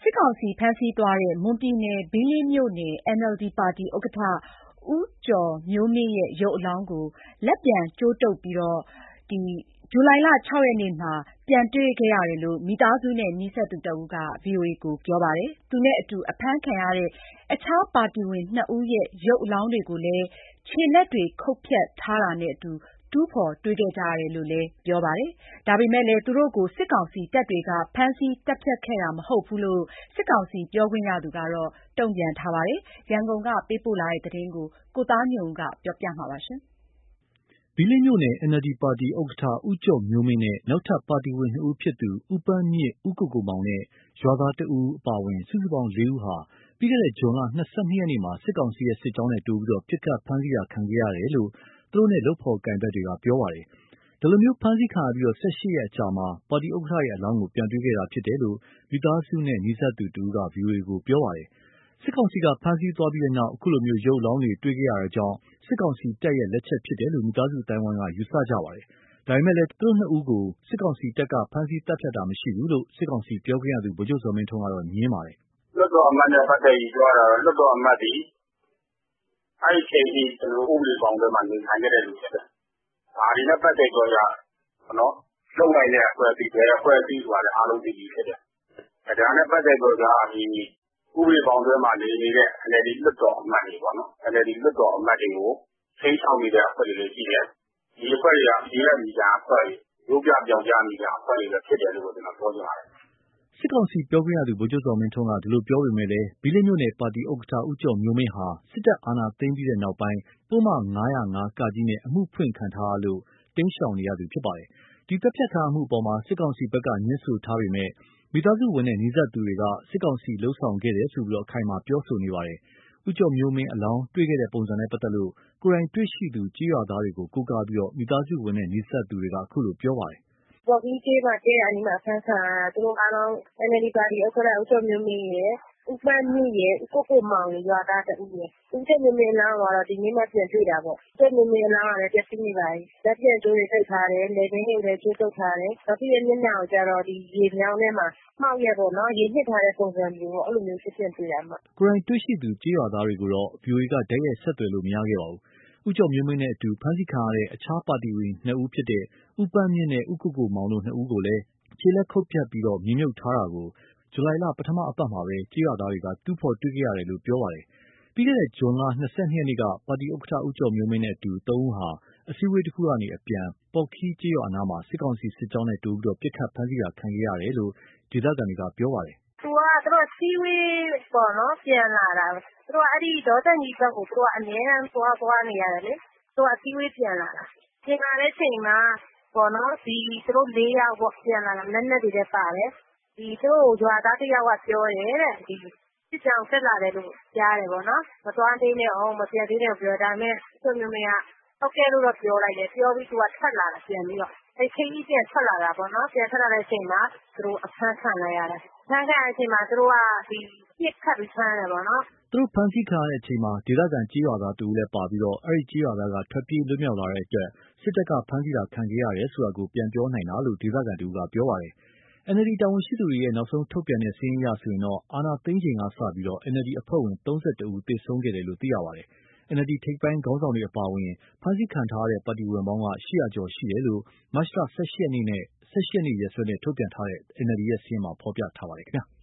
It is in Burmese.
စစ်ကောင်စီဖမ်းဆီးသွားတဲ့မွန်ပြည်နယ်ဘီးလင်းမြို့နယ် NLD ပါတီဥက္ကဋ္ဌ ဦးကျော်မျိုးမင်းရဲ့ရုပ်အလောင်းကိုလက်ပြန်ကြိုးတုပ်ပြီးဇူလိုင် 6 ရက်နေ့မှာပြန်တွေ့ခဲ့ရတယ်လို့မိသားစုနဲ့နီးစပ်သူတဦးက VOA ကိုပြောပါတယ်။ သူနဲ့အတူအဖမ်းခံရတဲ့အခြားပါတီဝင် 2 ဦးရဲ့ရုပ်အလောင်းတွေကိုလည်းခြေလက်တွေခုတ်ဖြတ်ထားတာနဲ့အတူတူးဖော်တွေ့ခဲ့ကြရတယ်လို့လည်းပြောပါတယ်။ ဒါပေမဲ့လည်းသူတို့ကိုစစ်ကောင်စီတပ်တွေကဖမ်းဆီးတပ်ဖြတ်ခဲ့တာမဟုတ်ဘူးလို့စစ်ကောင်စီပြောခွင့်ရသူကတော့တုံ့ပြန်ထားပါတယ်။ ရန်ကုန်ကပေးပို့တဲ့သတင်းကိုကိုသားညွန့်ဦးကပြောပြပါမယ်။ ဘီးလင်းမြို့နယ် NLD ပါတီဥက္ကဋ္ဌ ဦးကျော်မျိုးမင်းနဲ့နောက်ထပ်ပါတီဝင် 2 ဦးဖြစ်သူ ဦးပန်းမြင့်၊ ဦးကိုကိုမောင်နဲ့ရွာသား 1 ဦးအပါအဝင် စုစုပေါင်း 4 ဦးဟာ ပြီးခဲ့တဲ့ဇွန်လ 22 ရက်နေ့မှာ စစ်ကောင်စီစစ်ကြောင်းနဲ့တိုးပြီးပစ်ခတ်ဖမ်းဆီးတာခံခဲ့ရတယ်လို့သူတို့နဲ့လုပ်ဖော်ကိုင်ဖက်တွေကပြောပါတယ်။ ဒီလိုဖမ်းဆီးခံရပြီး 18 ရက်အကြာမှာပါတီဥက္ကဋ္ဌရဲ့အလောင်းကိုပြန်တွေ့ခဲ့တာဖြစ်တယ်လို့မိသားစုနဲ့နီးစပ်သူတဦးက VOA ကိုပြောပါတယ်။ စစ်ကောင်စီကဖမ်းဆီးသွားပြီးနောက် အခုလိုရုပ်အလောင်းတွေတွေ့ခဲ့ရတာကြောင့် စစ်ကောင်စီတပ်ရဲ့လက်ချက်ဖြစ်တယ်လို့မိသားစုအသိုင်းအဝိုင်းကယူဆကြပါတယ်။ ဒါပေမဲ့သူတို့ 2 ဦးကိုစစ်ကောင်စီတပ်ကဖမ်းဆီးသတ်ဖြတ်တာမရှိဘူးလို့စစ်ကောင်စီပြောခွင့်ရသူဗိုလ်ချုပ်ဇော်မင်းထွန်းကငြင်းပါတယ်။ "လွှတ်တော်အမတ်နဲ့ပတ်သက်ပြီးပြောတာတော့လွှတ်တော်အမတ်သည်အဲ့ဒီအချိန်ထိဥပဒေဘောင်ထဲမှာနေထိုင်ခဲ့တဲ့လူဖြစ်တယ်။ဒါတွေနဲ့ပတ်သက်ပြီးတော့လုပ်နိုင်တဲ့အဖွဲ့အစည်းဘယ်အဖွဲ့အစည်းဆိုတာလည်းအားလုံးသိပြီးဖြစ်တယ်။ဒါနဲ့ပတ်သက်ပြီးတော့ဒီဥပဒေဘောင်ထဲမှာနေနေတဲ့ NLD လွှတ်တော်အမတ်တွေပေါ့နော် NLD လွှတ်တော်အမတ်တွေကိုခြိမ်းခြောက်နေတဲ့အဖွဲ့တွေလည်းရှိတယ်။ဒီအဖွဲ့တွေကပြည်သူ့ညီညာအဖွဲ့တွေမျိုးပြပြောင်ကြားနေတဲ့အဖွဲ့တွေလည်းဖြစ်တယ်လို့ကျွန်တော်ပြောချင်ပါတယ်။ " စစ်ကောင်စီပြောခွင့်ရသူဗိုလ်ချုပ်ဇော်မင်းထွန်းကဒီလိုပြောပေမဲ့ဘီးလင်းမြို့နယ်ပါတီဥက္ကဋ္ဌ ဦးကျော်မျိုးမင်းဟာစစ်တပ်အာဏာသိမ်းပြီးနောက်ပိုင်း ပုဒ်မ ၅၀၅ (က) နဲ့အမှုဖွင့်ခံထားရလို့တိမ်းရှောင်နေရသူဖြစ်ပါတယ်။ ဒီသတ်ဖြတ်ခံရမှုအပေါ်စစ်ကောင်စီဘက်ကငြင်းဆိုထားပေမဲ့ မိသားစုဝင်နဲ့နီးစပ်သူတွေက စစ်ကောင်စီလုပ်ဆောင်ခဲ့တယ်လို့အခိုင်အမာပြောဆိုနေပါတယ်။ ဦးကျော်မျိုးမင်းအလောင်းတွေ့ခဲ့တဲ့ပုံစံနဲ့ပတ်သက်လို့ ကိုယ်တိုင်တွေ့ရှိသူကျေးရွာသားတွေကိုကိုးကားပြီးမိသားစုဝင်နဲ့နီးစပ်သူတွေကအခုလိုပြောပါတယ်။ "ဘော်ဘီးကျေးရွာအနီးမှာအဖမ်းခံရတာသူတို့အားလုံး NLD ပါတီဥက္ကဋ္ဌဦးကျော်မျိုးမင်းရယ်ဦးပန်းမြင့်ရယ်ဦးကိုကိုမောင်ရယ်ရွာသား 1 ဦးရယ်ဦးကျော်မျိုးမင်းအလောင်းကတော့ဒီနေ့မှပြန်တွေ့တာပေါ့ဦးကျော်မျိုးမင်းအလောင်းကလည်းပျက်စီးနေပါပြီလက်ပြန်ကြိုးတွေတုတ်ထားတယ်လည်ပင်းတွေကိုလည်းကြိုးတုတ်ထားတယ်နောက်သူ့ရဲ့မျက်နှာကိုကျတော့ရေမြောင်းထဲမှာမှောက်ရက်ပေါ့နော်ရေနစ်ထားတဲ့ပုံစံမျိုးပေါ့အဲ့လိုမျိုးဖြစ်ပြန်တွေ့တာအမ။" ကိုယ်တိုင်တွေ့ရှိသူကျေးရွာသားတွေကိုတော့ VOA ကတိုက်ရိုက်ဆက်သွယ်လို့မရခဲ့ပါဘူး။ ဦးကျော်မျိုးမင်းနဲ့အတူဖမ်းဆီးခံရတဲ့အခြားပါတီဝင် 2 ဦးဖြစ်တဲ့ ဦးပန်းမြင့်နဲ့ဦးကိုကိုမောင်တို့ 2 ဦးကိုလည်းခြေလက်ခုတ်ဖြတ်ပြီးမြေမြုပ်ထားတာကို ဇူလိုင်လပထမအပတ်မှာကျေးရွာသားတွေကတူးဖော်တွေ့ခဲ့ရတယ်လို့ပြောပါတယ်။ ပြီးခဲ့တဲ့ဇွန်လ 22 ရက်နေ့က ပါတီဥက္ကဋ္ဌဦးကျော်မျိုးမင်းနဲ့အတူ 3 ဦးဟာအစည်းအဝေးတခုကနေအပြန် ပေါက်ခီးကျေးရွာအနားမှာ စစ်ကောင်စီစစ်ကြောင်းနဲ့တိုးပြီးပစ်ခတ်ဖမ်းဆီးတာခံခဲ့ရတယ်လို့ဒေသခံတွေကပြောပါတယ်။ "သူတို့အစည်းအဝေးပေါ့နော်ပြန်လာတာသူတို့အဲ့ဒီဒေါသန်ကြီးဘက်ကိုသူတို့အမြဲတမ်းသွားနေရတယ်လေသူတို့အစည်းအဝေးပြန်လာတာပြန်လာတဲ့အချိန်မှာပေါ့နော်သူတို့ 4 ယောက်ပေါ့ပြန်လာတာလက်နက်တွေလည်းပါတယ်သူတို့ရွာသားတယောက်ကပြောတယ်တဲ့စစ်ကြောင်းတက်လာတယ်လို့ကြားတယ်ပေါ့နော်မသွားသေးနဲ့ဦးမပြန်သေးနဲ့ပြောတယ်ဒါပေမဲ့ဦးကျော်မျိုးမင်းကဟုတ်ကဲ့လို့တော့ပြောလိုက်တယ်ပြောပြီးသူကထွက်လာတာပြန်ပြီးတော့အဲ့ခရီးပြန်ထွက်လာတာပေါ့နော်ပြန်ထွက်လာတဲ့အချိန်မှာသူတို့အဖမ်းခံလိုက်ရတယ်အဖမ်းခံရတဲ့အချိန်မှာသူတို့ကပစ်ခတ်ပြီးဖမ်းတယ်ပေါ့နော်သူတို့ဖမ်းဆီးခံရတဲ့အချိန်မှာဒေသခံကျေးရွာသားတဦးလည်းပါပြီးအဲဒီကျေးရွာသားကထွက်ပြေးလွတ်မြောက်လာတဲ့အတွက်စစ်တပ်ကဖမ်းဆီးတာခံခဲ့ရတယ်ဆိုတာကိုပြန်ပြောနိုင်တာလို့ဒေသခံတဦးကပြောပါတယ်။ NLD တာဝန်ရှိသူတွေရဲ့နောက်ဆုံးထုတ်ပြန်တဲ့စာရင်းအရဆိုရင်အာဏာသိမ်းချိန်ကစပြီး NLD အဖွဲ့ဝင် 31 ဦးသေဆုံးခဲ့တယ်လို့သိရပါတယ်။ NLD ထိပ်ပိုင်းခေါင်းဆောင်တွေအပါအဝင်ဖမ်းဆီးခံထားရတဲ့ပါတီဝင်ပေါင်း 800 ကျော်ရှိတယ်လို့မတ်လ 18 ရက်နေ့ရက်စွဲနဲ့ထုတ်ပြန်ထားတဲ့ NLD ရဲ့စာရင်းမှာဖော်ပြထားပါတယ်ခင်ဗျာ။